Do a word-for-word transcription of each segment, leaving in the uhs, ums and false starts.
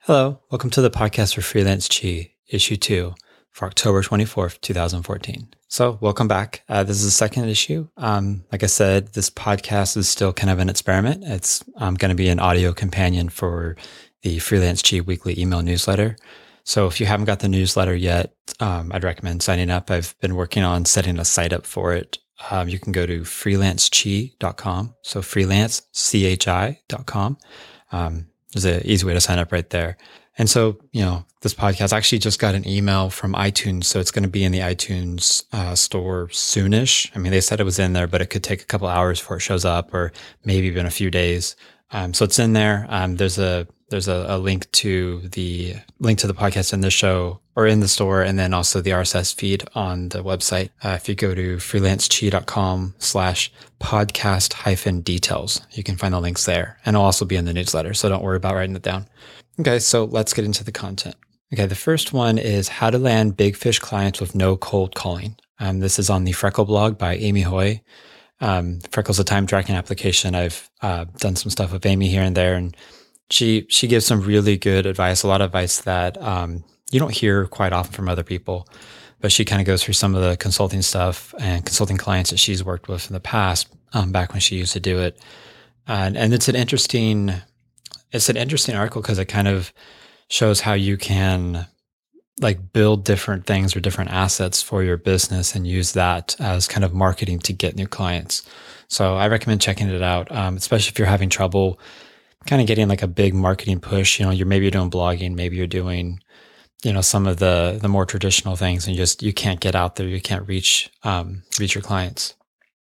Hello, welcome to the podcast for Freelance Chi, issue two for October twenty-fourth, twenty fourteen. So welcome back. Uh, this is the second issue. Um, like I said, this podcast is still kind of an experiment. It's um, going to be an audio companion for the Freelance Chi weekly email newsletter. So if you haven't got the newsletter yet, um, I'd recommend signing up. I've been working on setting a site up for it. Um, you can go to freelance chi dot com. So freelance, C H I dot com. Um, There's an easy way to sign up right there. And so, you know, this podcast actually just got an email from iTunes. So it's going to be in the iTunes uh, store soonish. I mean, they said it was in there, but it could take a couple hours before it shows up, or maybe even a few days. Um, so it's in there. Um, there's a there's a, a link to the link to the podcast in the show or in the store, and then also the R S S feed on the website. Uh, if you go to freelance chi dot com slash podcast hyphen details, you can find the links there, and it'll also be in the newsletter. So don't worry about writing it down. Okay, so let's get into the content. Okay, the first one is how to land big fish clients with no cold calling. Um, this is on the Freckle blog by Amy Hoy. Um, Freckle's a time tracking application. I've uh, done some stuff with Amy here and there, and she she gives some really good advice, a lot of advice that um, you don't hear quite often from other people. But she kind of goes through some of the consulting stuff and consulting clients that she's worked with in the past, um, back when she used to do it. And, and it's an interesting, it's an interesting article because it kind of shows how you can like build different things or different assets for your business and use that as kind of marketing to get new clients. So I recommend checking it out, um, especially if you're having trouble kind of getting like a big marketing push. You know, you're maybe you're doing blogging, maybe you're doing, you know, some of the the more traditional things, and you just you can't get out there, you can't reach um, reach your clients.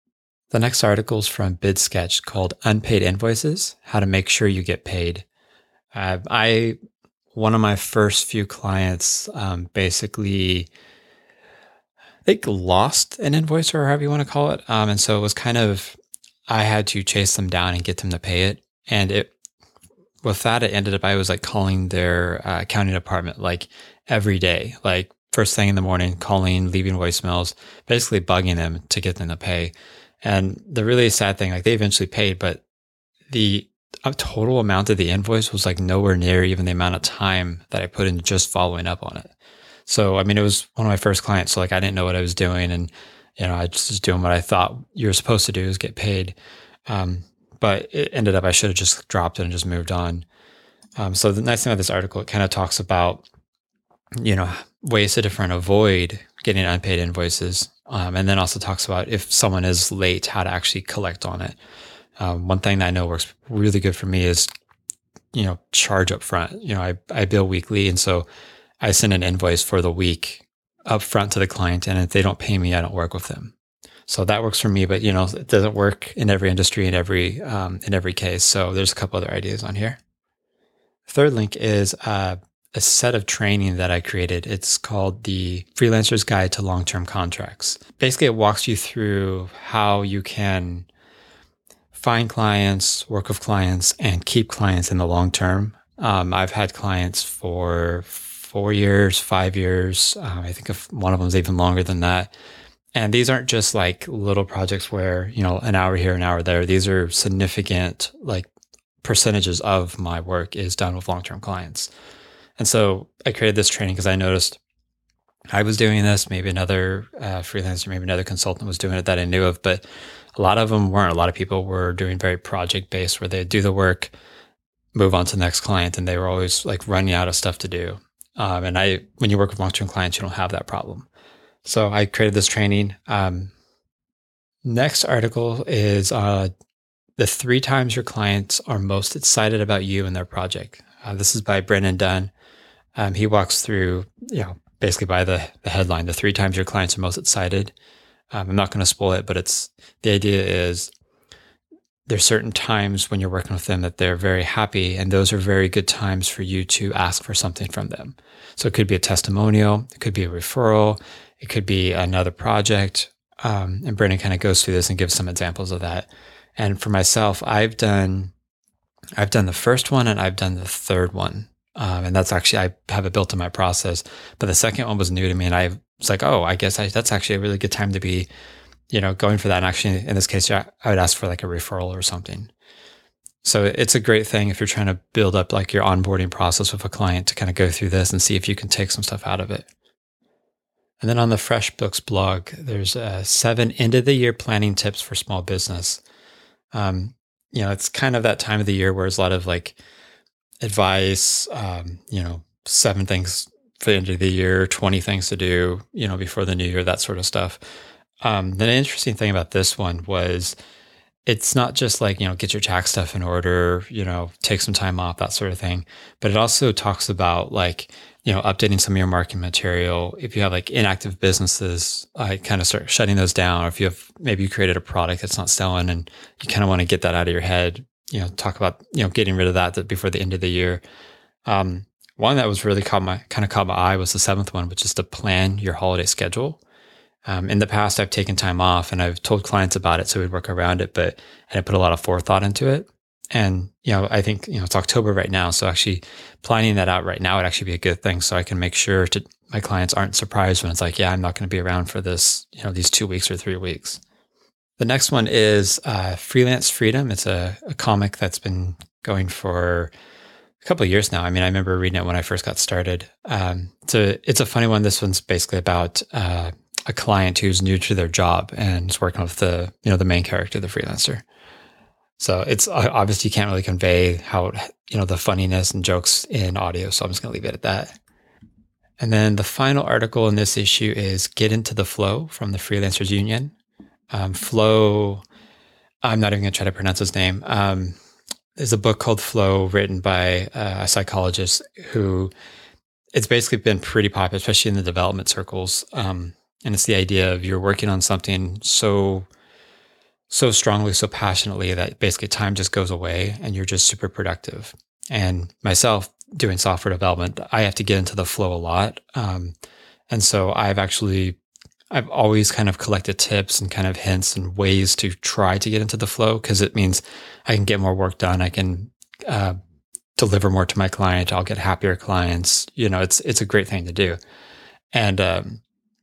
The next article is from BidSketch called "Unpaid Invoices: How to Make Sure You Get Paid." Uh, I one of my first few clients um, basically, I think, lost an invoice or however you want to call it, um, and so it was kind of I had to chase them down and get them to pay it, and it. With that, it ended up, I was like calling their uh, accounting department like every day, like first thing in the morning, calling, leaving voicemails, basically bugging them to get them to pay. And the really sad thing, like they eventually paid, but the uh, total amount of the invoice was like nowhere near even the amount of time that I put into just following up on it. So, I mean, it was one of my first clients. So like, I didn't know what I was doing. And, you know, I just was doing what I thought you were supposed to do is get paid. Um, But it ended up, I should have just dropped it and just moved on. Um, so the nice thing about this article, it kind of talks about, you know, ways to different avoid getting unpaid invoices. Um, and then also talks about if someone is late, how to actually collect on it. Um, one thing that I know works really good for me is, you know, charge up front. You know, I, I bill weekly. And so I send an invoice for the week up front to the client. And if they don't pay me, I don't work with them. So that works for me, but you know, it doesn't work in every industry, in every um, in every case. So there's a couple other ideas on here. Third link is uh, a set of training that I created. It's called the Freelancer's Guide to Long-Term Contracts. Basically, it walks you through how you can find clients, work with clients, and keep clients in the long term. Um, I've had clients for four years, five years. Uh, I think if one of them is even longer than that. And these aren't just like little projects where, you know, an hour here, an hour there. These are significant, like percentages of my work is done with long-term clients. And so I created this training because I noticed I was doing this, maybe another uh, freelancer, maybe another consultant was doing it that I knew of, but a lot of them weren't. A lot of people were doing very project-based where they'd do the work, move on to the next client, and they were always like running out of stuff to do. Um, and I, when you work with long-term clients, you don't have that problem. So I created this training. Um, next article is uh, the three times your clients are most excited about you and their project. Uh, this is by Brennan Dunn. Um, he walks through, you know, basically by the, the headline, the three times your clients are most excited. Um, I'm not going to spoil it, but it's the idea is there's certain times when you're working with them that they're very happy, and those are very good times for you to ask for something from them. So it could be a testimonial, it could be a referral, it could be another project. Um, and Brennan kind of goes through this and gives some examples of that. And for myself, I've done, I've done the first one and I've done the third one. Um, and that's actually, I have it built in my process, but the second one was new to me. And I was like, oh, I guess I, that's actually a really good time to be, you know, going for that. And actually in this case, I would ask for like a referral or something. So it's a great thing if you're trying to build up like your onboarding process with a client to kind of go through this and see if you can take some stuff out of it. And then on the FreshBooks blog, there's uh, seven end of the year planning tips for small business. Um, you know, it's kind of that time of the year where there's a lot of like advice, um, you know, seven things for the end of the year, twenty things to do, you know, before the new year, that sort of stuff. Um, the interesting thing about this one was it's not just like, you know, get your tax stuff in order, you know, take some time off, that sort of thing. But it also talks about like, you know, updating some of your marketing material. If you have like inactive businesses, I kind of start shutting those down. Or if you have, maybe you created a product that's not selling and you kind of want to get that out of your head, you know, talk about, you know, getting rid of that before the end of the year. Um, one that was really caught my, kind of caught my eye was the seventh one, which is to plan your holiday schedule. Um, in the past, I've taken time off and I've told clients about it so we'd work around it, but I didn't put a lot of forethought into it. And, you know, I think, you know, it's October right now. So actually planning that out right now would actually be a good thing. So I can make sure to my clients aren't surprised when it's like, yeah, I'm not going to be around for this, you know, these two weeks or three weeks. The next one is uh, Freelance Freedom. It's a, a comic that's been going for a couple of years now. I mean, I remember reading it when I first got started. Um, it's a, it's a funny one. This one's basically about uh, a client who's new to their job and is working with the, you know, the main character, the freelancer. So it's obviously you can't really convey how, you know, the funniness and jokes in audio. So I'm just going to leave it at that. And then the final article in this issue is Get Into the Flow from the Freelancers Union. Um, Flow, I'm not even going to try to pronounce his name. Um, there's a book called Flow written by uh, a psychologist who it's basically been pretty popular, especially in the development circles. Um, and it's the idea of you're working on something so so strongly, so passionately that basically time just goes away and you're just super productive. And myself doing software development, I have to get into the flow a lot. Um, and so I've actually, I've always kind of collected tips and kind of hints and ways to try to get into the flow because it means I can get more work done. I can uh, deliver more to my client. I'll get happier clients. You know, it's, it's a great thing to do. And, um,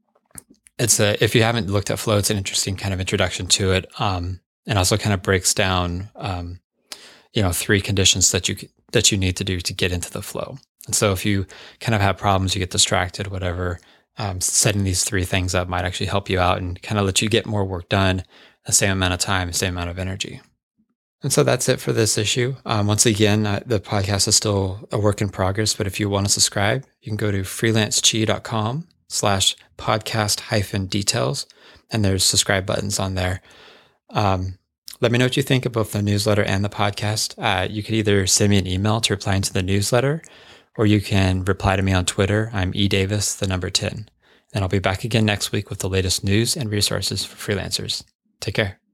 It's a, if you haven't looked at Flow, it's an interesting kind of introduction to it. Um, and also kind of breaks down, um, you know, three conditions that you, that you need to do to get into the flow. And so if you kind of have problems, you get distracted, whatever, um, setting these three things up might actually help you out and kind of let you get more work done the same amount of time, the same amount of energy. And so that's it for this issue. Um, once again, uh, the podcast is still a work in progress, but if you want to subscribe, you can go to freelance chi dot com slash podcast hyphen details. And there's subscribe buttons on there. Um, let me know what you think of both the newsletter and the podcast. Uh, you could either send me an email to reply to the newsletter, or you can reply to me on Twitter. I'm eDavis, the number ten. And I'll be back again next week with the latest news and resources for freelancers. Take care.